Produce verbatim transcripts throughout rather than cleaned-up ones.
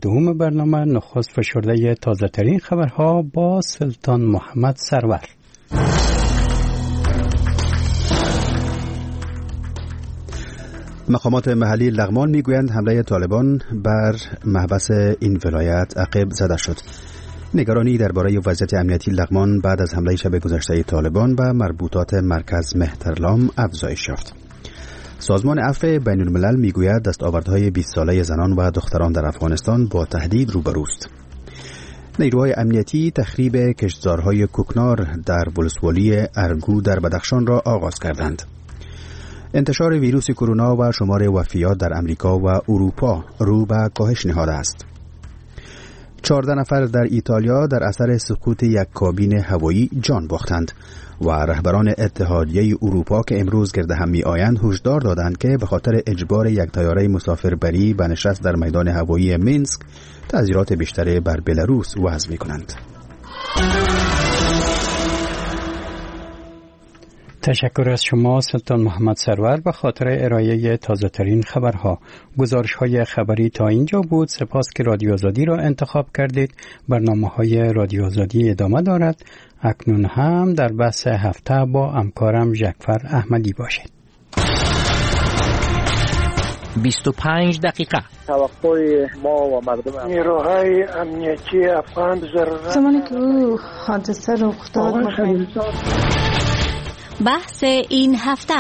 دوم برنامه نخست فشرده تازه ترین خبرها با سلطان محمد سرور. مقامات محلی لغمان میگویند حمله طالبان بر محبس این ولایت عقب زده شد. نگرانی درباره وضعیت امنیتی لغمان بعد از حمله شب گذشته طالبان و مربوطات مرکز مهترلام افزایش یافت. سازمان عفو بین الملل میگوید دستاوردهای بیست ساله زنان و دختران در افغانستان با تهدید روبروست. نیروهای امنیتی تخریب کشتزارهای کوکنار در ولسوالی ارگو در بدخشان را آغاز کردند. انتشار ویروس کرونا و شمار وفیات در امریکا و اروپا رو به کاهش نهاده است. چهارده نفر در ایتالیا در اثر سقوط یک کابین هوایی جان باختند و رهبران اتحادیه اروپا که امروز گرد هم می آیند هشدار دادند که به خاطر اجبار یک طیاره مسافربری به نشست در میدان هوایی مینسک تعزیرات بیشتری بر بلاروس وضع می کنند. تشکر از شما سلطان محمد سرور به خاطر ارائه تازه ترین خبرها. گزارش های خبری تا اینجا بود. سپاس که رادیو آزادی را انتخاب کردید. برنامه های رادیو آزادی ادامه دارد. اکنون هم در بحث هفته با همکارم جعفر احمدی باشید. بیست و پنج دقیقه. توقع ما و مردم نیروهای امنیتی افغان ضرورت زمانی که او حادثه رخ داد بحث این هفته.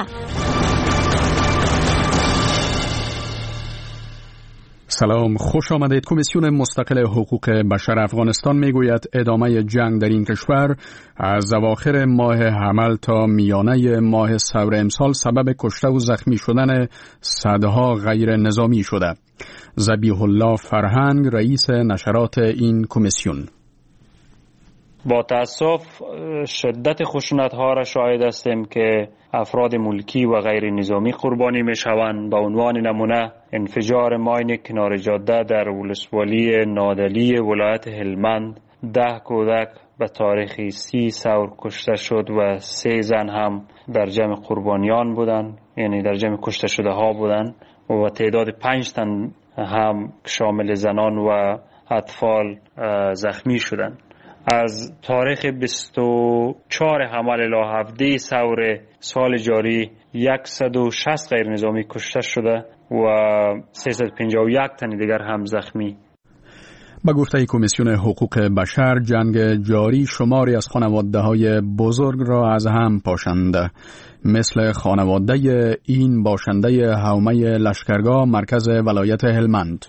سلام، خوش آمدید. کمیسیون مستقل حقوق بشر افغانستان میگوید ادامه جنگ در این کشور از اواخر ماه حمل تا میانه ماه ثور امسال سبب کشته و زخمی شدن صدها غیر نظامی شده. ذبیح الله فرهنگ رئیس نشرات این کمیسیون: با تأسف شدت خشونت ها را شاهد هستیم که افراد ملکی و غیر نظامی قربانی می شوند. به عنوان نمونه انفجار ماین کنار جاده در ولسوالی نادلی ولایت هلمند، ده کودک به تاریخ سی ثور کشته شد و سه زن هم در جمع قربانیان بودند، یعنی در جمع کشته شده ها بودند و تعداد پنج تن هم شامل زنان و اطفال زخمی شدند. از تاریخ بیست و چهار حمل الی هفده ثور سال جاری صد و شصت غیر نظامی کشته شده و سیصد و پنجاه و یک تن دیگر هم زخمی. با گفته کمیسیون حقوق بشر، جنگ جاری شماری از خانواده‌های بزرگ را از هم پاشانده، مثل خانواده این باشنده حومه لشکرگاه مرکز ولایت هلمند.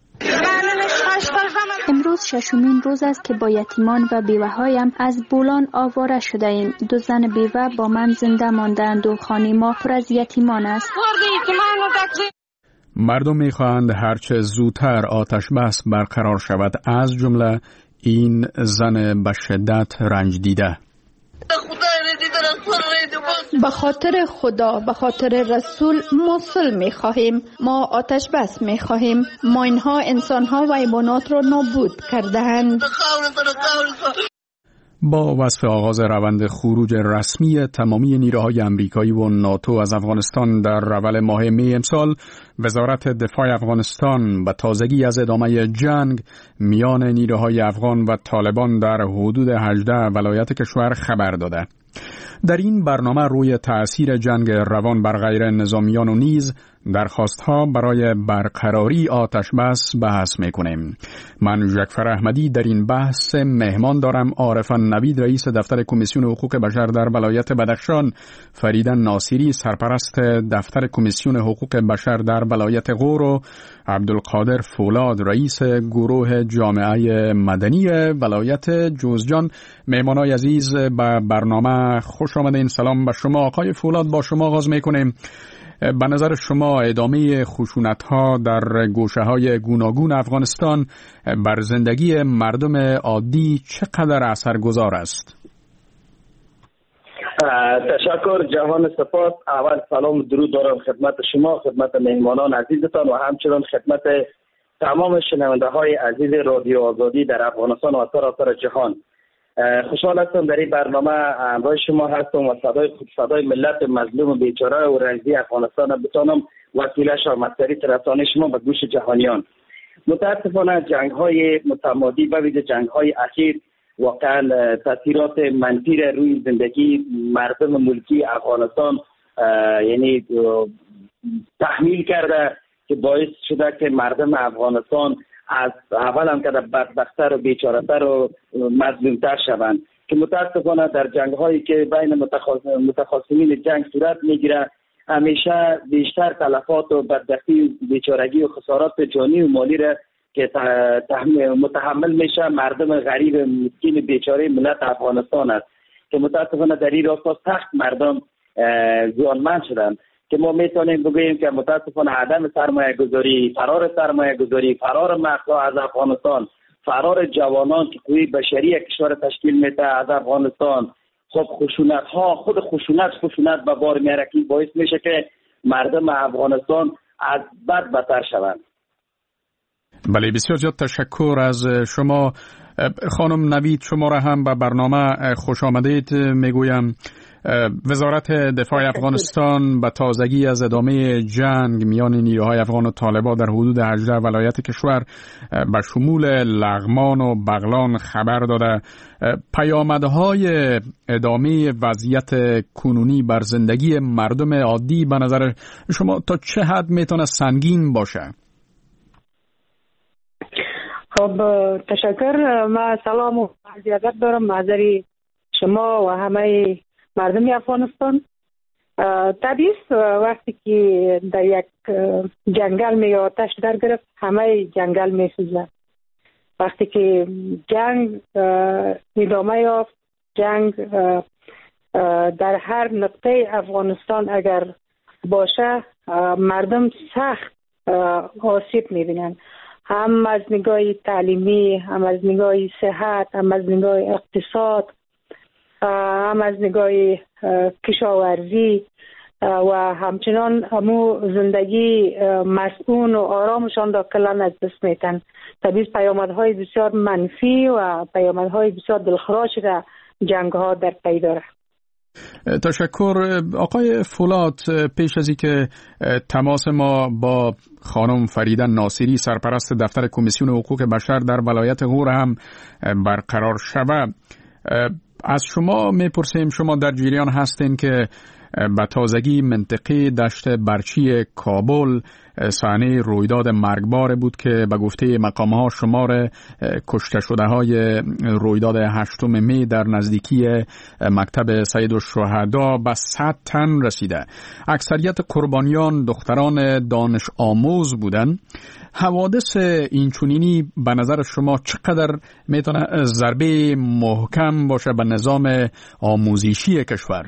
امروز ششمین روز است که با یتیمان و بیوه‌هایم از بولان آواره شده ایم. دو زن بیوه با من زنده ماندند و خانه ما پر از یتیمان است. مردم می‌خواهند هرچه زودتر آتش بس برقرار شود، از جمله این زن به شدت رنج دیده. به خاطر خدا، به خاطر رسول ما صلح می خواهیم. ما آتش بس می خواهیم. ما اینها انسانها و حیوانات را نابود کرده‌اند. با وصف آغاز روند خروج رسمی تمامی نیروهای امریکایی و ناتو از افغانستان در اول ماه می امسال، وزارت دفاع افغانستان به تازگی از ادامه جنگ میان نیروهای افغان و طالبان در حدود هجده ولایت کشور خبر داده. در این برنامه روی تأثیر جنگ روان بر غیر نظامیان و نیز درخواست‌ها برای برقراری آتش بس بحث می‌کنیم. من جعفر احمدی در این بحث مهمان دارم عارف نوید رئیس دفتر کمیسیون حقوق بشر در ولایت بدخشان، فرید ناصری سرپرست دفتر کمیسیون حقوق بشر در ولایت غور و عبدالقادر فولاد رئیس گروه جامعه مدنی ولایت جوزجان. مهمانای عزیز به برنامه خوش آمدین. سلام به شما. آقای فولاد، با شما آغاز می‌کنیم. به نظر شما ادامه خشونت‌ها در گوشه‌های گوناگون افغانستان بر زندگی مردم عادی چقدر اثرگذار است؟ تشکر جهان سپاس. اول سلام و درود دارم خدمت شما، خدمت مهمانان عزیزتان و همچنین خدمت تمام شنونده‌های عزیز رادیو آزادی در افغانستان و سراسر جهان. خوشحال هستم در این برنامه همراه شما هستم و صدای صدای ملت مظلوم و بیچاره و رنجی افغانستان بتونم وسیله شم از طریق رسانه شما به گوش جهانیان. متاسفانه جنگ های متمادی و ویژه جنگ های اخیر واقعا تاثیرات منفی روی زندگی مردم ملکی افغانستان یعنی تحمیل کرده که باعث شده که مردم افغانستان از اول هم که بدبخت‌تر و بیچاره‌تر و مظلوم‌تر شوند که متاسفانه در جنگ هایی که بین متخاصمین جنگ صورت میگیره همیشه بیشتر تلفات و بدبختی و بیچارگی و خسارات جانی و مالی را که متحمل میشه مردم غریب مسکین بیچاره ملت افغانستان است که متاسفانه در این راستا سخت مردم زیانمند شدند که ما میتونیم بگوییم که متاسفانه عدم سرمایه گذاری، فرار سرمایه گذاری، فرار مردها از افغانستان، فرار جوانان که قوی بشری کشور تشکیل میده از افغانستان، خب خشونت ها خود خشونت خشونت به بار میاره که باعث میشه که مردم افغانستان از بد بدتر شوند. بله، بسیار زیاد تشکر از شما خانم نوید. شما را هم به برنامه خوش آمدید میگویم. وزارت دفاع افغانستان به تازگی از ادامه جنگ میان نیروهای افغان و طالبان در حدود هجده ولایت کشور به شمول لغمان و بغلان خبر داده. پیامدهای ادامه وضعیت کنونی بر زندگی مردم عادی به نظر شما تا چه حد میتونه سنگین باشه؟ خب تشکر. من سلام و عرض دارم معذری شما و همه مردم افغانستان. طبیعی وقتی که در یک جنگل می آتش در گرفت همه جنگل می سوزد. وقتی که جنگ ادامه یافت، جنگ در هر نقطه افغانستان اگر باشه مردم سخت آسیب می بینند، هم از نگاه تعلیمی، هم از نگاه صحت، هم از نگاه اقتصاد، هم از نگاه کشاورزی و همچنان همو زندگی مسئول و آرامشان را کلان از دست میتن. طبیعی پیامدهای بسیار منفی و پیامدهای بسیار دلخراش را جنگ ها در پی داره. تشکر. آقای فولاد، پیش از اینکه تماس ما با خانم فریده ناصری سرپرست دفتر کمیسیون حقوق بشر در ولایت غور هم برقرار شود، از شما میپرسیم، شما در جریان هستین که به تازگی منطقه دشت برچی کابل صحنه رویداد مرگبار بود که به گفته مقام‌ها شمار کشته شده های رویداد هشتم می در نزدیکی مکتب سید الشهدا به صد تن رسیده. اکثریت قربانیان دختران دانش آموز بودند. حوادث اینچنینی به نظر شما چقدر میتونه ضربه محکم باشه به نظام آموزشی کشور؟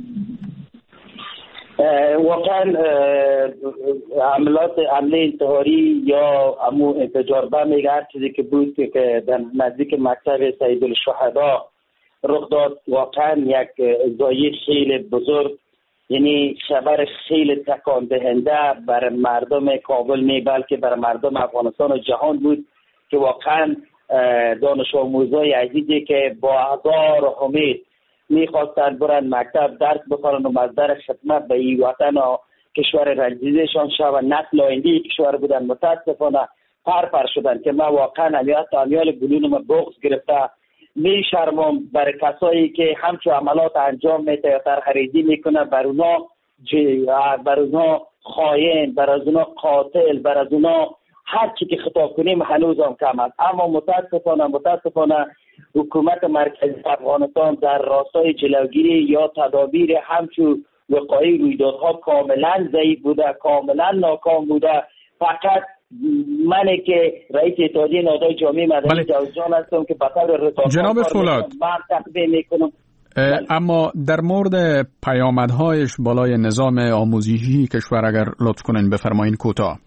واقعا عملات عمله انتحاری یا امو انفجار بم میگه هر چیزی که بود که در نزدیک مکتب سید الشهدا رخ داد واقعا یک ضایعه خیلی بزرگ، یعنی خبر خیلی تکان دهنده برای مردم کابل نه بلکه برای مردم افغانستان و جهان بود که واقعا دانش آموزای عزیزی که با هزار امید میخواستن برن مکتب درس بخورن و مصدر خدمت به این وطن و کشور رنجیدشان شود نسل آینده کشور بودن، متاسفانه پر پر شدن که من واقعا امیات امیال گلون ما بغض گرفته. می شرمم برای کسایی که همچون عملات انجام میده یا سرخریدی میکنه، بر اونا بر اونا خائن، بر از اونا قاتل، بر از اونا هر چی که خطاب کنیم هنوز هم کم است. اما متاسفانه متاسفانه حکومت مرکزی افغانستان در راستای جلوگیری یا تدابیر همچون وقایع رویدادها کاملا ضعیف بوده، کاملا ناکام بوده. فقط منه که رئیس اتحادیه نهادهای جامعه مدنی جوزجان هستم که به طور رسانه‌ای جناب فولاد تقدیم میکنم. اما در مورد پیامدهایش بالای نظام آموزشی کشور اگر لطف کنین بفرمایین کوتاه.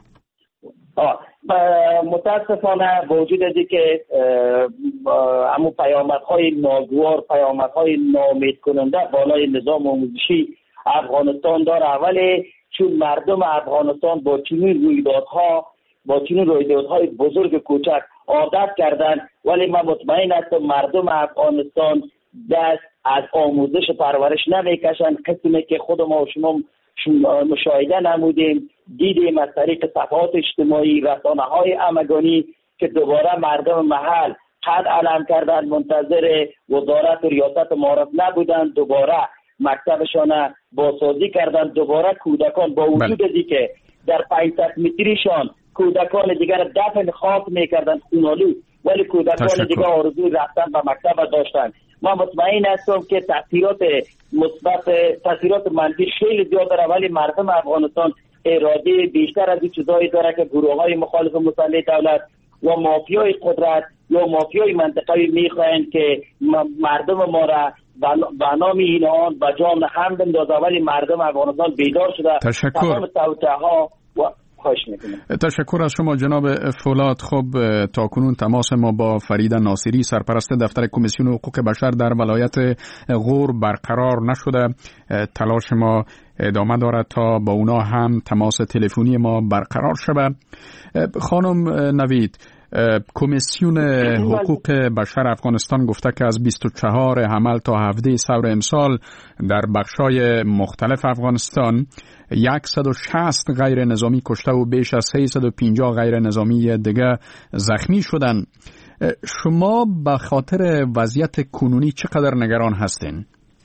متاسفانه با وجود از که همون پیامدهای ناگوار، پیامدهای ناامید کننده بالای نظام آموزشی افغانستان داره، ولی چون مردم افغانستان با چنین رویدادها با چنین رویدادهای بزرگ کوچک عادت کردن، ولی من مطمئن هستم مردم افغانستان دست از آموزش و پرورش نمیکشن. قسمی که خود ما و شما مشاهده نمودیم، دیدیم از طریق صفحات اجتماعی، رسانه‌های همگانی که دوباره مردم محل قد علم کردن، منتظر وزارت و ریاست معارف نبودن، دوباره مکتبشان بازسازی کردن، دوباره کودکان با وجود ازی که در پانصد متریشان کودکان دیگر دفن خاک میکردن خونالود، ولی کودکان دیگر آرزوی رفتن به مکتب داشتن. ما مطمئن هستم که تاثیرات مثبت، تاثیرات منفی خیلی زیاد داره، ولی مردم افغانستان اراده بیشتر از این چیزایی داره که گروه‌های مخالف مسلح دولت و مافیای قدرت یا مافیای منطقه‌ای میخواهند که مردم ما را به نام اینها به جان هم بندازه، ولی مردم افغانستان بیدار شده. تشکر. تمام توطئه‌ها و تشکر از شما جناب فولاد. خب تاکنون تماس ما با فرید ناصری سرپرست دفتر کمیسیون حقوق بشر در ولایت غور برقرار نشده. تلاش ما ادامه دارد تا با اونا هم تماس تلفنی ما برقرار شود. خانم نوید، کمیسیون حقوق بشر افغانستان گفته که از بیست و چهار حمل تا هفده سور امسال در بخشای مختلف افغانستان صد و شصت غیر نظامی کشته و بیش از سیصد و پنجاه غیر نظامی دیگه زخمی شدن. شما به خاطر وضعیت کنونی چقدر نگران هستین؟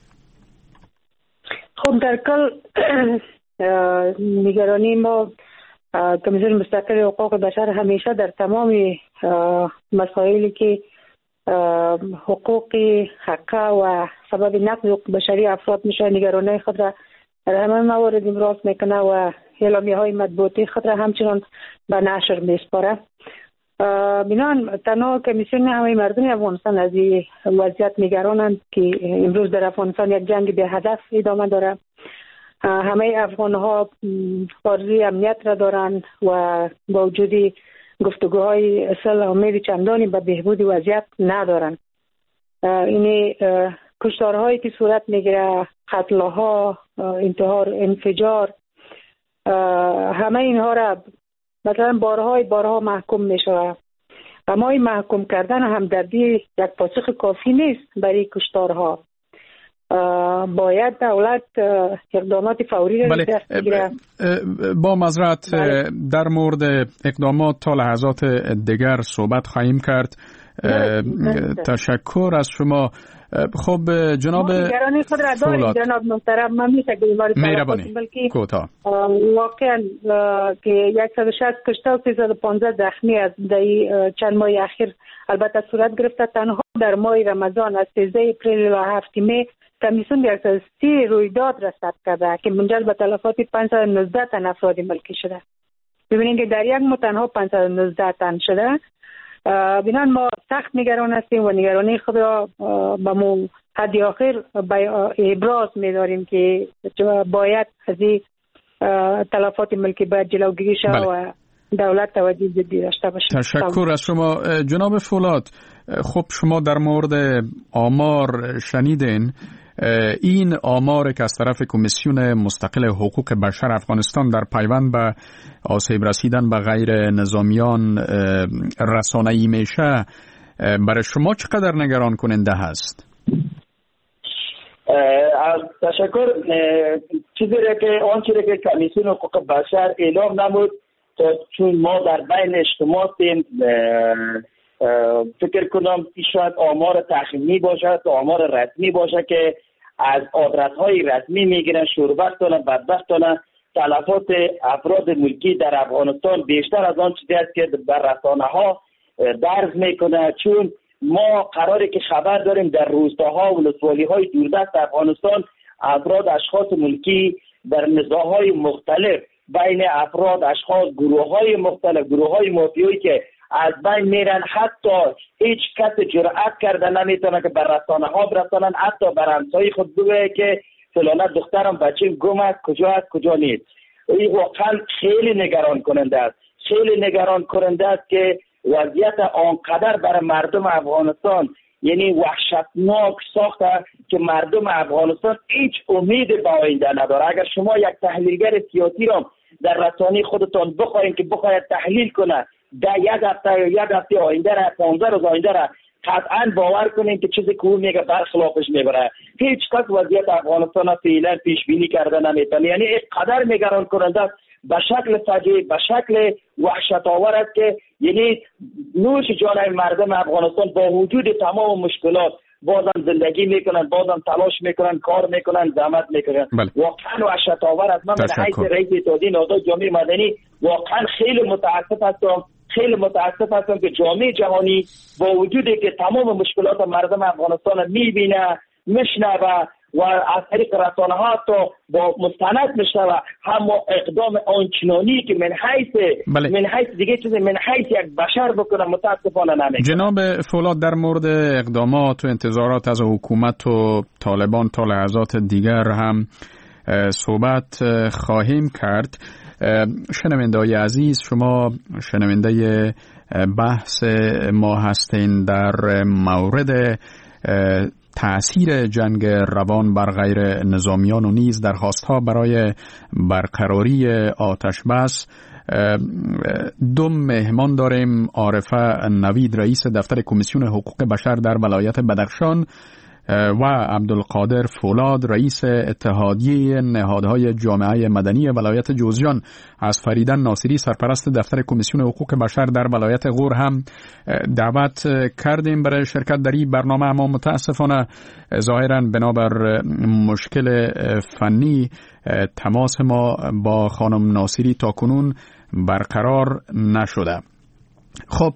خب در کل نگرانی ما کمیسیون مستقل حقوق بشر همیشه در تمام مسائلی که حقوق حقه و سبب نقض حقوق بشری افراد میشه نگرانی خود را در همه موارد ابراز میکنه و اعلامیه های مطبوعاتی خود را همچنان به نشر میسپاره. بنان تنها کمیسیون همه مردم افغانستان از این وضعیت نگرانند که امروز در افغانستان یک جنگ به هدف ادامه داره. همه افغان ها آرزوی امنیت را دارند و با وجود گفتگوهای اصل امید چندانی به بهبود وضعیت ندارند. این کشتارهایی که صورت میگیره، قتلها، انتحار، انفجار، همه اینها را مثلا بارهای بارها محکوم میشه. اما این محکوم کردن همدردی یک پاسخ کافی نیست برای کشتارها. باید دولت اقدامات فوری را دست بگیره. با معذرت در مورد اقدامات تا لحظات دیگر صحبت خواهیم کرد. تشکر از شما. خب جناب فولاد، جناب محترم، من میشه که مهربانی کوتاه واقعا که صد و شصت کشته و سیصد و پانزده زخمی از چند ماه اخیر البته صورت گرفته. تنها در ماه رمضان از سیزده اپریل و هفت می کمیسیون صد و سی رویداد را ثبت کرده که منجر به تلفات پانصد و نوزده تن افراد ملکی شده. ببینید که در یک ماه تنها پانصد و نوزده تن شده. بنان ما سخت نگران هستیم و نگرانی خود را به مو حد آخر ابراز می‌داریم که باید از این تلفات ملکی باید جلوگیری شود و دولت توجه جدی داشته باشه. تشکر از شما جناب فولاد. خب شما در مورد آمار شنیدین. این آمار که از طرف کمیسیون مستقل حقوق بشر افغانستان در پیوند به آسیب رسیدن به غیر نظامیان رسانه‌ای میشه، برای شما چقدر نگران کننده هست؟ تشکر. چیزی که آن چیزی که کمیسیون حقوق بشر اعلام نمود، چون ما در بین اجتماع فکر کنم که شاید آمار تخمینی باشد، آمار رسمی باشه که از آدرس‌های رسمی میگیرن، شوربختانه بدبختانه تلفات افراد ملکی در افغانستان بیشتر از آن چیزی است که بر رسانه‌ها درز میکنه. چون ما قراره که خبر داریم در روستاها و ولسوالی‌های دوردست افغانستان افراد اشخاص ملکی در نزاع‌های مختلف بین افراد اشخاص گروه‌های مختلف گروه‌های مافیایی که از بین میرن، حتی هیچ کس جرأت کرده نمیتونه که بر رسانه ها برسانن، حتی بر همسایه خود بگه که فلانه دخترم بچیم گم است، کجا است کجا نیست. این واقعا خیلی نگران کننده است. خیلی نگران کننده است که وضعیت آنقدر برای مردم افغانستان یعنی وحشتناک ساخته که مردم افغانستان هیچ امید به آینده نداره. اگر شما یک تحلیلگر سیاسی را در رسانه خودتان بخواید که بخواید تحلیل کنه در یک هفته یا یک هفته آینده را، پانزده روز آینده را قطعا باور کنین که چیزی که او میگه برخلافش میبره. هیچ کس وضعیت افغانستان فعلا پیش بینی کرده نمیتونه. یعنی اینقدر نگران کننده است، به شکل فجیع، به شکل وحشت آور است که یعنی نوش جان مردم افغانستان با وجود تمام مشکلات بازم زندگی میکنن، بازم تلاش میکنن، کار میکنن، زحمت میکنن. بله. واقعا وحشت آور است. من به حیث رئیس اتحادیه نهادهای جامعه مدنی واقعا خیلی متاسف هستم خیلی متاسف هستم که جامعه جهانی با وجودی که تمام مشکلات مردم افغانستان میبینه، میشنوه و از طریق رسانه ها تا با مستند میشنوه، هم اقدام آنچنانی که من حیث بله. من حیث دیگه چیز من حیث یک بشر بکنه متاسفانه نمیکنه. جناب فولاد، در مورد اقدامات و انتظارات از حکومت و طالبان تا لحظات دیگر هم صحبت خواهیم کرد. شنونده های عزیز، شما شنونده بحث ما هستین در مورد تأثیر جنگ روان بر غیر نظامیان و نیز درخواست‌ها برای برقراری آتش بس. دو مهمان داریم: عارفه نوید، رئیس دفتر کمیسیون حقوق بشر در ولایت بدخشان، و عبدالقادر فولاد، رئیس اتحادیه نهادهای جامعه مدنی ولایت جوزجان. از فریدن ناصری، سرپرست دفتر کمیسیون حقوق بشر در ولایت غور هم دعوت کردیم برای شرکت در این برنامه، اما متاسفانه ظاهرا بنابر مشکل فنی تماس ما با خانم ناصری تا کنون برقرار نشده. خب،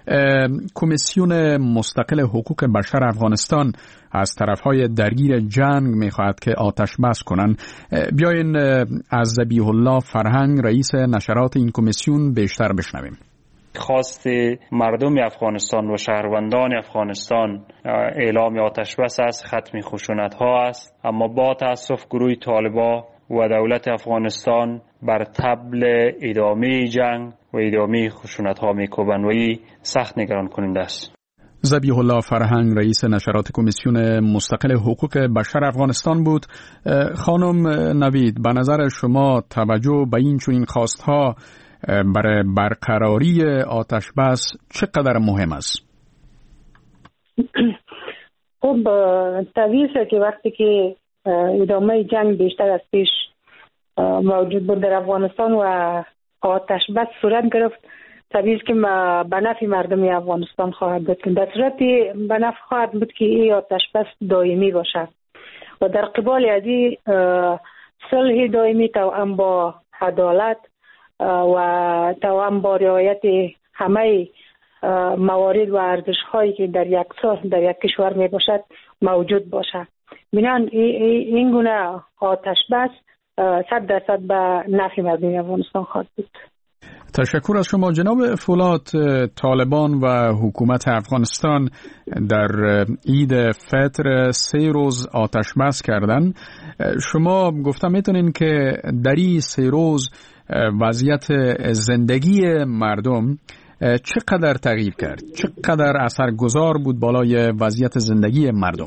کمیسیون مستقل حقوق بشر افغانستان از طرفهای درگیر جنگ میخواهد که آتش بس کنند. بیاین از ذبیح الله فرهنگ، رئیس نشرات این کمیسیون، بیشتر بشنویم. خواست مردم افغانستان و شهروندان افغانستان اعلام آتش بس است، ختم خشونت ها است، اما با تاسف گروه طالبان و دولت افغانستان بر طبل ادامه جنگ و ادامه خشونت ها میکوبند و این سخت نگران کننده است. ذبیح الله فرهنگ، رئیس نشرات کمیسیون مستقل حقوق بشر افغانستان بود. خانم نوید، به نظر شما توجه به این چنین خواستها برای برقراری آتش بس چقدر مهم است؟ خب طبیعیه که وقتی که ادامه جنگ بیشتر از پیش موجود بود در افغانستان و آتش بس صورت گرفت، طبیعی که به نفع مردم افغانستان خواهد بود. در صورتی به نفع خواهد بود که این آتش بس دائمی باشد و در قبال از این صلح دائمی توأم با عدالت و توأم با رعایت همه موارد و ارزش هایی که در یک سال در یک کشور می باشد موجود باشد. بنان این گونه آتش بس صد درصد به نفع مردم افغانستان خواهد بود. تشکر از شما. جناب فولاد، طالبان و حکومت افغانستان در عید فطر سه روز آتش بس کردن. شما گفتم میتونین که در این سه روز وضعیت زندگی مردم چقدر تغییر کرد؟ چقدر اثرگذار بود بالای وضعیت زندگی مردم؟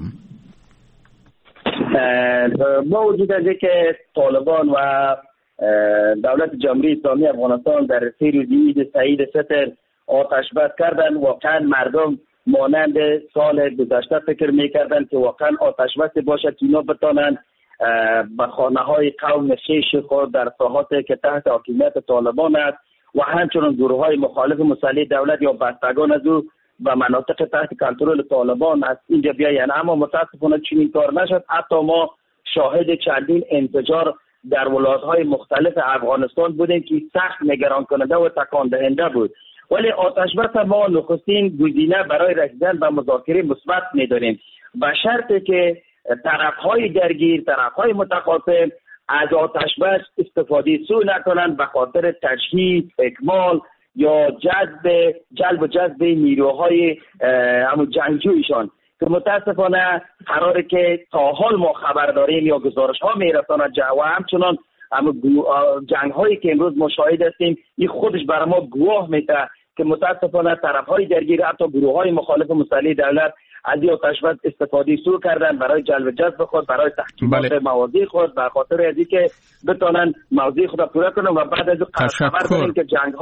با وجود از که طالبان و دولت جمهوری اسلامی افغانستان در سه روز عید سعید فطر آتش بس کردن، واقعا مردم مانند سال گذشته فکر میکردن که واقعا آتش بس باشد که اینا بتانند به خانه های قوم خویش خود در ساحاتی که تحت حاکمیت طالبان است و همچنین گروه های مخالف مسلح دولت یا بستگان از او و مناطق تحت کنترل طالبان است اینجا بیاین. اما متاسفانه چنین کار نشد. حتی ما شاهد چندین انفجار در ولایت‌های مختلف افغانستان بودیم که سخت نگران کننده و تکان دهنده بود. ولی آتش بس ما نخستین گزینه برای رسیدن به مذاکره مثبت می‌دانیم، به شرطی که طرف‌های درگیر، طرف‌های متخاصم از آتش بس استفاده سوء نکنند به خاطر تجهیز، اکمال یا جذب جلب و جذب نیروهای همون جنگجویشان که متاسفانه قراره که تا حال ما خبر داریم یا گزارش ها میرساند و همچنان جنگ هایی که امروز مشاهد هستیم این خودش برای ما گواه میده که متاسفانه طرف های درگیر حتی گروه های مخالف مسلح دولت از این آتش بس استفاده سوء کردن برای جلب جذب خود، برای تحکیمات بله. موازی خود، به خاطر از اینکه بتونن موازی خود پورا کنن و بعد از خبر داریم که جنگ ها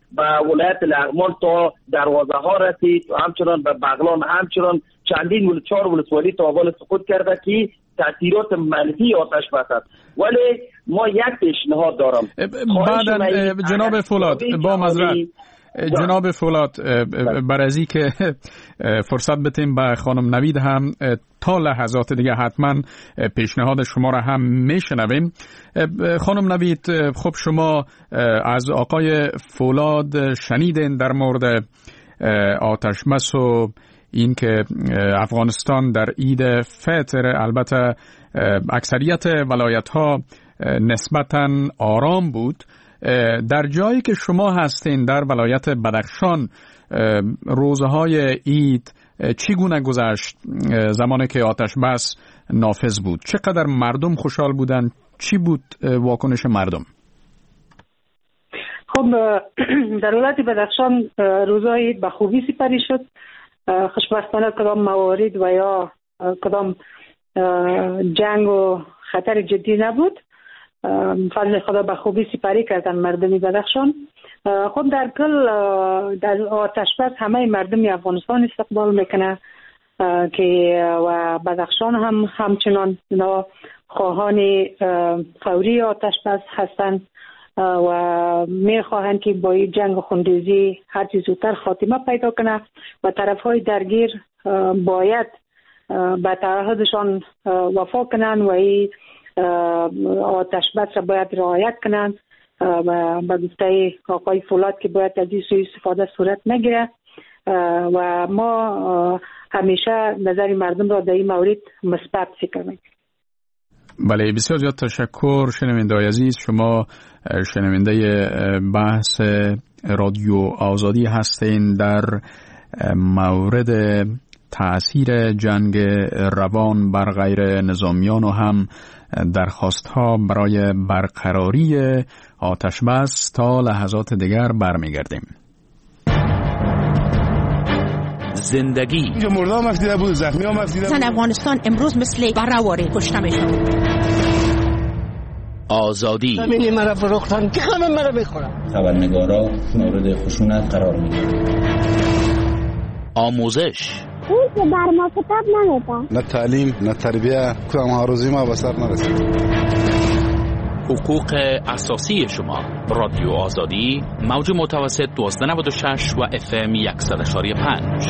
به ولایت لغمان تا دروازه ها رسید و همچنان به بغلان همچنان چندین ول چهار ولسوالی تا اول سقوط کرده که تاثیرات منفی آتش بس است. ولی ما یک پیشنهاد دارم. بعداً جناب فولاد با معذرت جناب فولاد بر از این که فرصت بتیم به خانم نوید هم تا لحظات دیگه حتما پیشنهاد شما را هم میشنویم. خانم نوید، خب شما از آقای فولاد شنیدین در مورد آتش بس و این که افغانستان در عید فطر البته اکثریت ولایت ها نسبتاً آرام بود. در جایی که شما هستین در ولایت بدخشان روزهای عید چگونه گذشت زمانی که آتش بس نافذ بود؟ چقدر مردم خوشحال بودن؟ چی بود واکنش مردم؟ خب در ولایت بدخشان روزهای عید به خوبی سپری شد. خوشبختانه کدام موارد و یا کدام جنگ و خطر جدی نبود. فضل خدا به خوبی سپری کردن مردم بدخشان. خب در کل در آتش بس همه مردم افغانستان استقبال میکنه که و بدخشان هم همچنان اینا خواهان فوری آتش بس هستند و میخواهند که با این جنگ و خونریزی هر چیز زودتر خاتمه پیدا کنه و طرفهای درگیر باید به تعهدشان وفا کنن و این آتش بس را باید رعایت کنن و به گفته آقای فولاد که باید از این سوی استفاده صورت نگیره و ما همیشه نظر مردم را در این مورد مثبت فکر میکنیم. بله، بسیار زیاد تشکر شنونده عزیز. شما شنونده بحث رادیو آزادی هستین در مورد تأثیر جنگ روان بر غیر نظامیان و هم درخواست ها برای برقراری آتش بس. تا لحظات دیگر برمیگردیم. زندگی اینجا مردم مفیده بود، زخمی ها مفیده بود. زن افغانستان امروز مثل برهواره کشته میشن. آزادی همینی مرا فروختن که همه مرا میخورن. خبرنگارا مورد خشونت قرار میگیرن. آموزش اون که بر ما کتاب نمیدن. نه تعلیم نه تربیه کدام هاروزی ما به سر نرسید. حقوق اساسی شما. رادیو آزادی موج متوسط دوازده نود و شش و اف ام صد و پنج.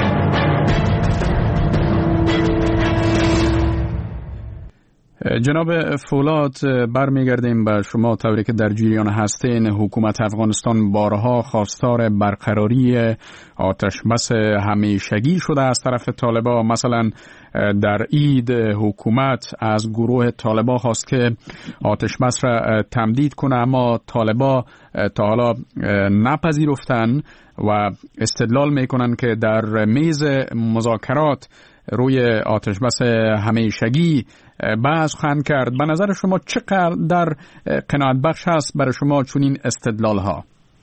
جناب فولاد، برمیگردیم به شما. طوری که در جریان هستین، حکومت افغانستان بارها خواستار برقراری آتش بس همیشگی شده از طرف طالبان. مثلا در عید حکومت از گروه طالبان خواست که آتش بس را تمدید کنه، اما طالبان تا حالا نپذیرفتن و استدلال میکنن که در میز مذاکرات روی آتش بس همیشگی بحث خواهند کرد. به نظر شما چقدر در قناعت بخش هست برای شما چنین استدلال ها؟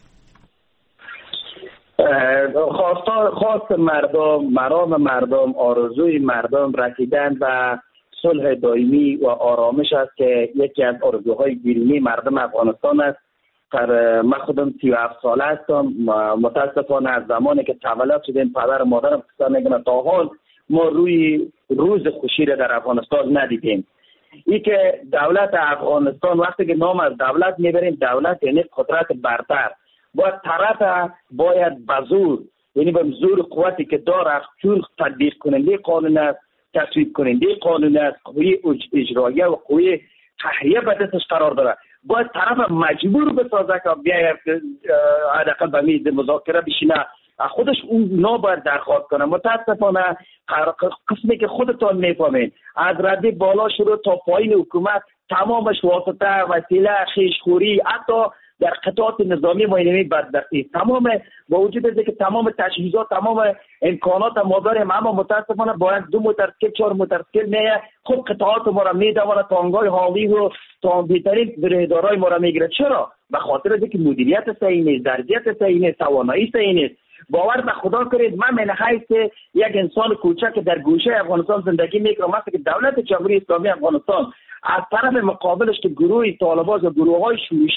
خواست مردم، مرام مردم، آرزوی مردم رسیدن و صلح دائمی و آرامش است که یکی از آرزوهای بیرونی مردم افغانستان است. من خودم سی و هفت ساله هستم. متاسفانه از زمانی که تولد شدیم پدر و مادرم کسان نگنه تا حال ما روی روز خوشی را در افغانستان ندیدیم. ای که دولت افغانستان وقتی که نام از دولت میبریم، دولت یعنی قدرت برتر، باید طرف باید بزور یعنی به زور قوتی که داره چون تطبیق کننده قانون است، تصویب کننده قانون است، قوی اجراییه و قوی قهریه به دستش قرار داره، باید طرف مجبور بسازه که بیاید حداقل به میز مذاکره بشینه، خودش اون نباید درخواست کنه. متاسفانه قسمی که خودتان میفهمین از رده بالا شروع تا پایین حکومت تمامش واسطه، وسیله، خیشخوری، حتی در قطعات نظامی ما اینمی بدبختی تمام با وجود از که تمام تجهیزات تمام امکانات ما داریم، اما متاسفانه باید دو موتورسیکل چهار موتورسیکل میه خود قطعات ما را میدونه، تانگای حاوی و تا بهترین بریدارای ما را میگیره. چرا؟ به خاطر اینکه مدیریت صحیح نیست، ظرفیت صحیح نیست، توانایی صحیح نیست. باور به خدا کنید من من حیث یک انسان کوچک در گوشه افغانستان زندگی میکنم، مثلا که دولت جمهوری اسلامی افغانستان از طرف مقابلش که گروه طالبان و گروه های شورشی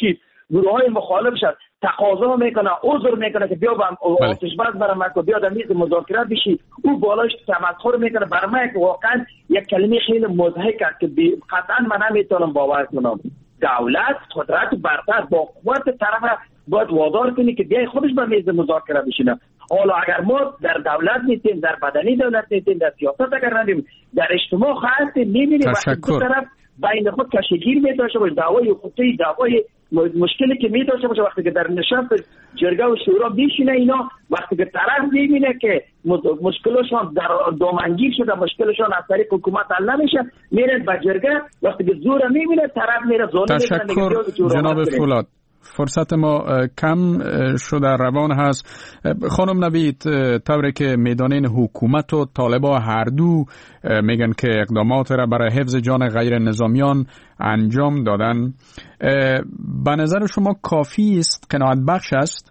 گروه های مخالفش تقاضا میکنه، عذر میکنه که بیا با آتش بس برام کو بیا در میز مذاکره بشی، او بالاش تمسخر میکنه بر من که واقعا یک کلمه خیلی مضحک است که قطعا من نمیتونم باور کنم. دولت قدرت برتر با قوت طرف باید وادار کنی که بیای خودش به میز مذاکره بشینه. حالا اگر ما در دولت نیستیم، در بدنی دولت نیستیم، در سیاست اگر ندیم، در اجتماع هستیم، میبینیم وقتی دو طرف بین خود کشیگیر میداشه باشه، دعوای حقوقی، دعوای مشکلی که میداشه باشه، وقتی که در نشست جرگه و شورا بیشینه اینا، وقتی که طرف میبینه که مشکلشان در دامنگیر شده، مشکلشان از طریق حکومت حل نمیشه، میره به جرگه، وقتی که زور میبینه طرف میره ظالم میکنه. تشکر جناب فولاد. فرصت ما کم شده روان هست. خانم نوید، طوری که میدانین حکومت و طالبا هر دو میگن که اقدامات را برای حفظ جان غیر نظامیان انجام دادن، به نظر شما کافی است؟ قناعت بخش است؟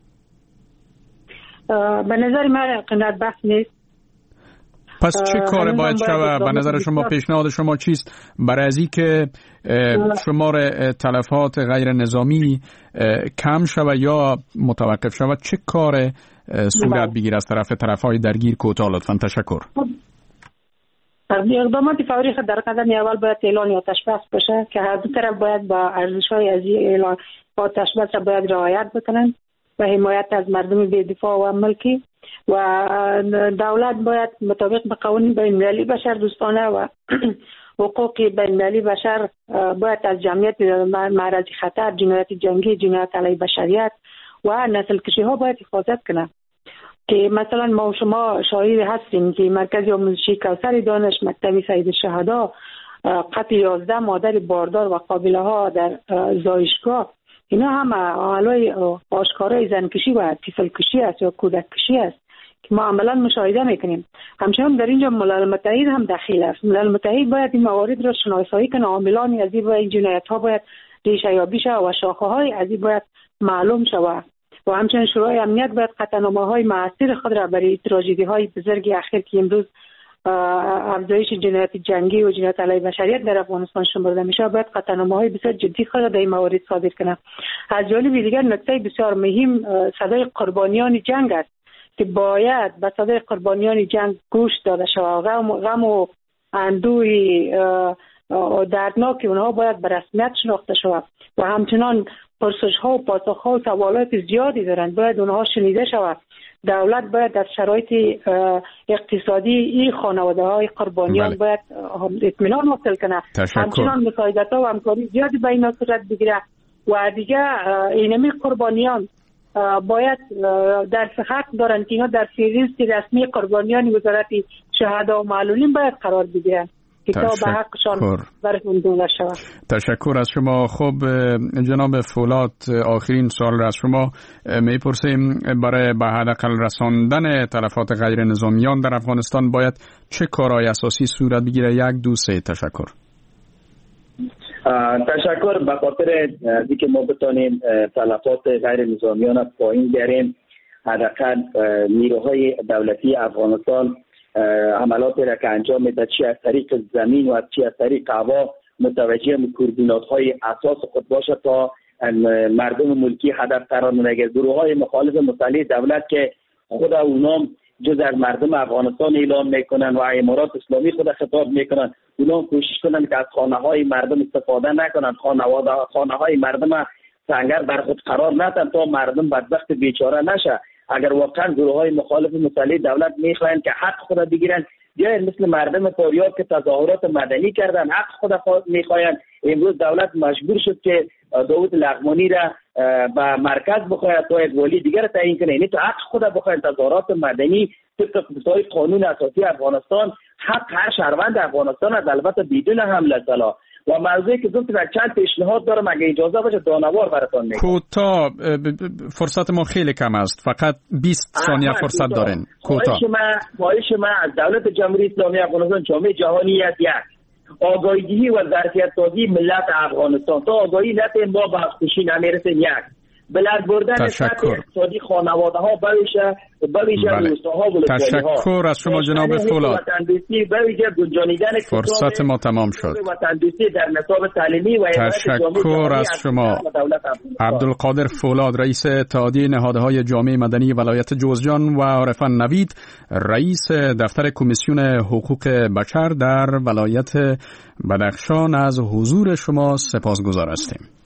به نظر من قناعت بخش نیست. پس چه کار باید شود؟ به نظر شما پیشنهاد شما چیست برای از این که شمار تلفات غیر نظامی کم شود یا متوقف شود؟ چه کار صورت بگیر از طرف طرفهای درگیر کوتاه لطفاً؟ تشکر. اقدامات فوری در قدم اول باید اعلان آتش بس بشه که هر دو طرف باید با ارزش‌های از اعلان آتش بس را باید رعایت بکنن و حمایت از مردم بی دفاع و ملکی، و دولت باید مطابق به قوانین بین المللی بشر دوستانه و حقوق بین المللی بشر باید از جمعیت معرض خطر، جنایت جنگی، جنایت علیه بشریت و نسل کشی ها باید حفاظت کنه. که مثلا ما و شما شاهد هستیم که مرکز آموزشی کوثر دانش، مکتب سید الشهدا، قتل یازده مادر باردار و قابله ها در زایشگاه، اینا هم عملای آشکارای زنکشی و طفل کشی است یا کودک کشی است که ما عملا مشاهده میکنیم. همچنین در اینجا ملل متحد هم دخیل است. ملل متحد باید این موارد را شناسایی کنه، عاملان از این جنایت ها باید ریشه یابی شود و شاخه های از این باید معلوم شود و همچنین شورای امنیت باید قطعنامه های مؤثر خود را برای تراژدی های بزرگ اخیر که امروز افزایش جنایت جنگی و جنایت علیه بشریت در افغانستان شمرده میشه باید قطعنامه های بسیار جدی خود را در این موارد صادر کنه. از جانب دیگر نکته بسیار مهم صدای قربانیان جنگ است که باید به صدای قربانیان جنگ گوش داده شود. غم و غم و اندوه دردناک اونها باید به رسمیت شناخته شود و همچنان پرسش ها و پاسخ ها و سوالات زیادی دارند، باید اونها شنیده شود. دولت باید از شرایط اقتصادی این خانواده های قربانیان بله. باید اطمینان حاصل کنه. همچنان مساعدت ها و همکاری زیادی بین صورت بگیره و دیگه اینمی قربانیان باید در حق دارن که اینا در فهرست رسمی قربانیان وزارت شهدا و معلولین باید قرار بگیرن که تا به حقشان برشون دوله شود. تشکر از شما. خب جناب فولاد، آخرین سوال را از شما میپرسیم. برای به حداقل رساندن تلفات غیر نظامیان در افغانستان باید چه کارهای اساسی صورت بگیره؟ یک دو سه. تشکر. تشکر. به خاطر اینکه ما بتانیم تلفات غیر نظامیان را پایین بیاریم، حداقل نیروهای دولتی افغانستان عملات را که انجام میده، چی از طریق زمین و چی از طریق هوا، متوجه کوردینات های اساس خود باشه تا مردم ملکی هدف قرار نگیره. گروه های مخالف مسلح دولت که خود اونام جز از مردم افغانستان اعلام میکنن و امارات اسلامی خود خطاب میکنن، اونام کوشش کنن که از خانه های مردم استفاده نکنن، خانواده خانه های مردم سنگر بر خود قرار ندن تا مردم بدبخت بیچاره نشه. اگر واقعا گروه های مخالف مسلح دولت میخواین که حق خود بگیرن، یا مثل مردم فاریاب که تظاهرات مدنی کردن حق خود میخواین، امروز دولت مجبور شد که داود لغمانی را به مرکز بخواید تا یک ولی دیگر تعیین کنه. یعنی تو حق خود بخواین تظاهرات مدنی طبق قانون اساسی افغانستان حق هر شهروند افغانستان است، البته بدون حمله سلاح. و موضوعی که دوست در چند پیشنهاد دارم اگه اجازه باشه دانوار براتون میگم. کوتاه، فرصت ما خیلی کم است، فقط بیست ثانیه فرصت دارین. کوتاه. خواهش من از دولت جمهوری اسلامی افغانستان، جامعه جهانی است، یک آگاهی و ظرفیت سازی ملت افغانستان تا آگاهی ملت ما به خوشی نمیرسه. یک بلند بردن سطح اقتصادی خانواده ها بویشه بویشه بله. روستاها و تشکر از شما جناب فولاد. فرصت ما تمام شد. در نصاب تعلیمی و تشکر از شما. عبدالقادر فولاد، رئیس اتحادیه نهادهای جامعه مدنی ولایت جوزجان، و عارفان نوید، رئیس دفتر کمیسیون حقوق بشر در ولایت بدخشان، از حضور شما سپاسگزار هستیم.